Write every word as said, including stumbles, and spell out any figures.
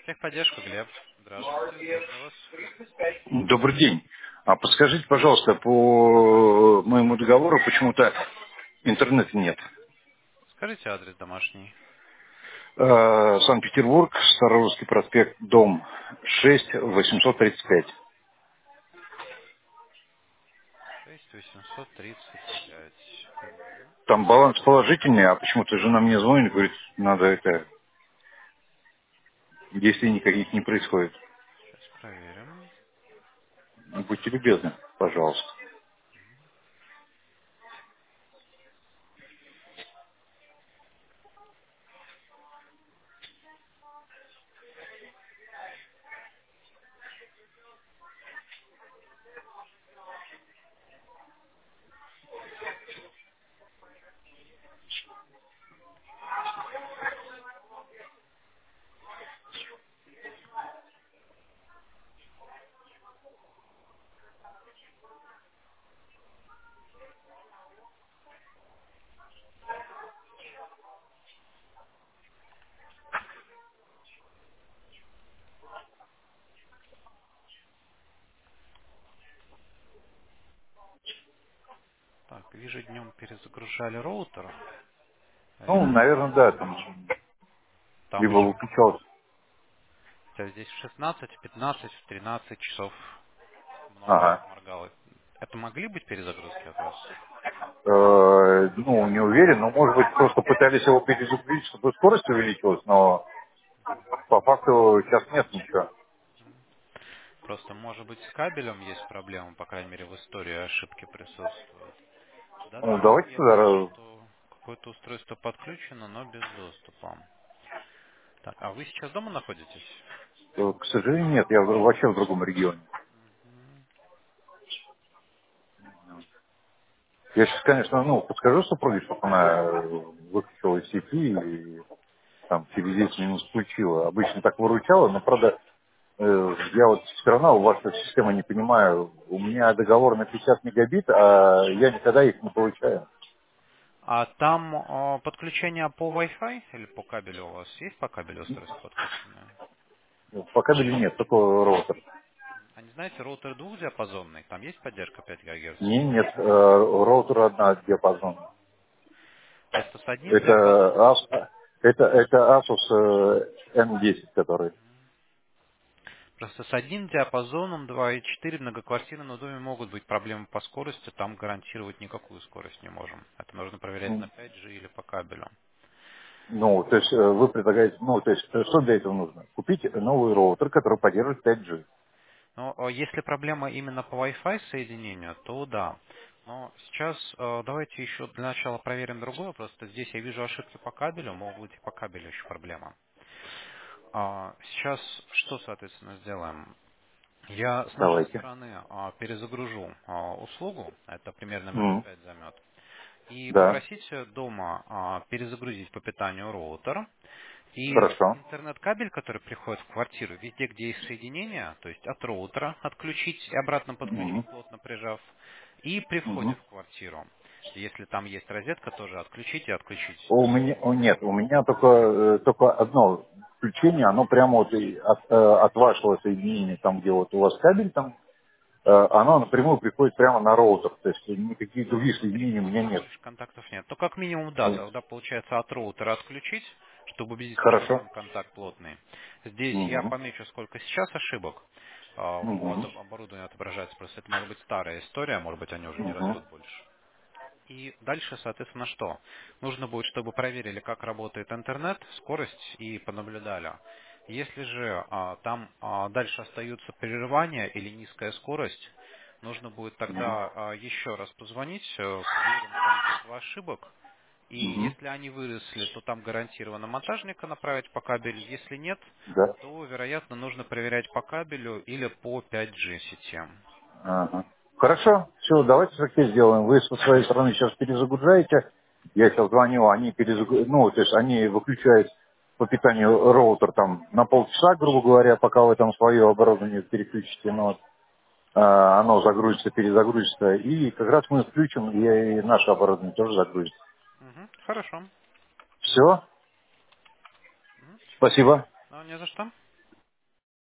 Техподдержка, Глеб. Здравствуйте, слушаю вас. Добрый день. А подскажите, пожалуйста, по моему договору почему-то интернета нет. Скажите адрес домашний. Э, Санкт-Петербург, Старорусский проспект, дом шесть, восемьсот тридцать пять. шесть восемьсот тридцать пять. Там баланс положительный, а почему-то жена мне звонит, говорит, надо это, действий никаких не происходит. Сейчас проверим. Будьте любезны, пожалуйста. Так, вижу, днем перезагружали роутер. Ну, Видимо, наверное, да, там там либо еще выключался. хотя здесь в шестнадцать, в пятнадцать, в тринадцать часов много раз Ага. моргало. Это могли быть перезагрузки от вас? Э, ну, не уверен, но, может быть, просто пытались его перезагрузить, чтобы скорость увеличилась, но по факту сейчас нет ничего. Просто, может быть, с кабелем есть проблема, по крайней мере, в истории ошибки присутствуют. В данный Ну, момент давайте я вижу, тогда, что какое-то устройство подключено, но без доступа. Так, а вы сейчас дома находитесь? э, к сожалению, нет, я в- вообще в другом регионе. Мгм. Я сейчас, конечно, ну, подскажу супруге, чтобы она э, выключила из сети и там через десять минут включила. Обычно так выручала, но, правда, э, я вот все равно вашу систему не понимаю. У меня договор на пятьдесят мегабит, а я никогда их не получаю. А там э, подключение по Wi-Fi или по кабелю у вас есть по кабелю устройство подключенное? По кабелю нет, только роутер. А не знаете, роутер двухдиапазонный, там есть поддержка пять ГГц? Не, нет, э, роутер одна диапазон. Просто с одним Это, диапазоном, Ас- это, это Asus э, эн десять, который. просто с одним диапазоном два и четыре в многоквартирном доме могут быть проблемы по скорости, там гарантировать никакую скорость не можем. Это нужно проверять на пять джи или по кабелю. Ну, то есть э, вы предлагаете, ну, то есть э, что для этого нужно? Купить новый роутер, который поддерживает пять джи. Но э, если проблема именно по Wi-Fi соединению, то да. Но сейчас э, давайте еще для начала проверим другое. Просто здесь я вижу ошибки по кабелю, могут быть и по кабелю еще проблема. А, Сейчас что, соответственно, сделаем? Я с нашей Давайте. стороны а, перезагружу а, услугу, это примерно минут М, пять займет, и Да, попросите дома а, перезагрузить по питанию роутер. И хорошо. интернет-кабель, который приходит в квартиру, везде, где есть соединение, то есть от роутера отключить и обратно подключить, Мгм, плотно прижав, и при входе мгм. в квартиру. Если там есть розетка, тоже отключить и отключить. У меня, о, нет, у меня только, э, только одно включение, оно прямо вот и от, э, от вашего соединения, там, где вот у вас кабель, там, э, оно напрямую приходит прямо на роутер, то есть никаких других соединений у меня нет. Больше контактов нет. То как минимум, да, Вот. тогда получается от роутера отключить, чтобы убедиться, что Хорошо. там контакт плотный. Здесь я Мгм, помечу, сколько сейчас ошибок. А, У мгм, об- оборудования отображается, просто это может быть старая история, может быть они уже не мгм, растут больше. И дальше, соответственно, что? Нужно будет, чтобы проверили, как работает интернет, скорость и понаблюдали. Если же а, там а, дальше остаются прерывания или низкая скорость, нужно будет мгм, тогда а, еще раз позвонить, э, проверим количество ошибок. И мгм. если они выросли, то там гарантированно монтажника направить по кабелю. Если нет, Да. то, вероятно, нужно проверять по кабелю или по пять джи сетям. Ага. Хорошо, все, давайте так и сделаем. Вы со своей стороны сейчас перезагружаете. Я сейчас звоню, они перезагружают, ну, то есть они выключают по питанию роутер там на полчаса, грубо говоря, пока вы там свое оборудование переключите, ну, вот, а, оно загрузится, перезагрузится, и как раз мы включим, и, и наше оборудование тоже загрузится. Мгм, хорошо. Все, Мгм. спасибо. Ну, не за что.